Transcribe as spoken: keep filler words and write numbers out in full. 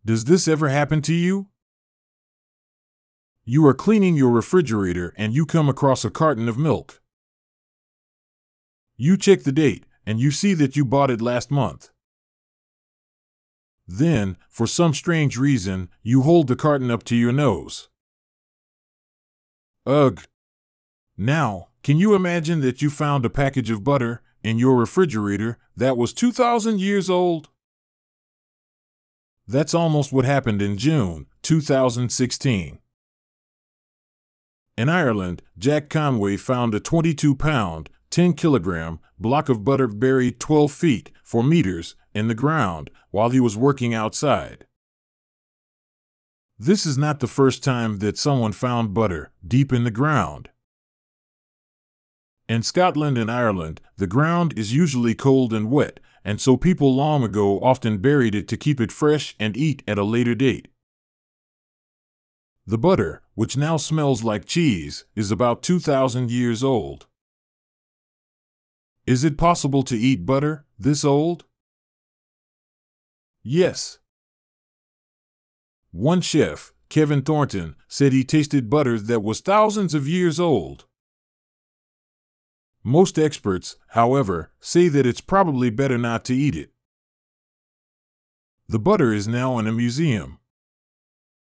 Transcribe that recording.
Does this ever happen to you? You are cleaning your refrigerator and you come across a carton of milk. You check the date and you see that you bought it last month. Then, for some strange reason, you hold the carton up to your nose. Ugh! Now, can you imagine that you found a package of butter in your refrigerator that was two thousand years old? That's almost what happened in June two thousand sixteen. In Ireland, Jack Conway found a twenty-two pound, ten kilogram block of butter buried twelve feet, four meters, in the ground while he was working outside. This is not the first time that someone found butter deep in the ground. In Scotland and Ireland, the ground is usually cold and wet, and so people long ago often buried it to keep it fresh and eat at a later date. The butter, which now smells like cheese, is about two thousand years old. Is it possible to eat butter this old? Yes. One chef, Kevin Thornton, said he tasted butter that was thousands of years old. Most experts, however, say that it's probably better not to eat it. The butter is now in a museum.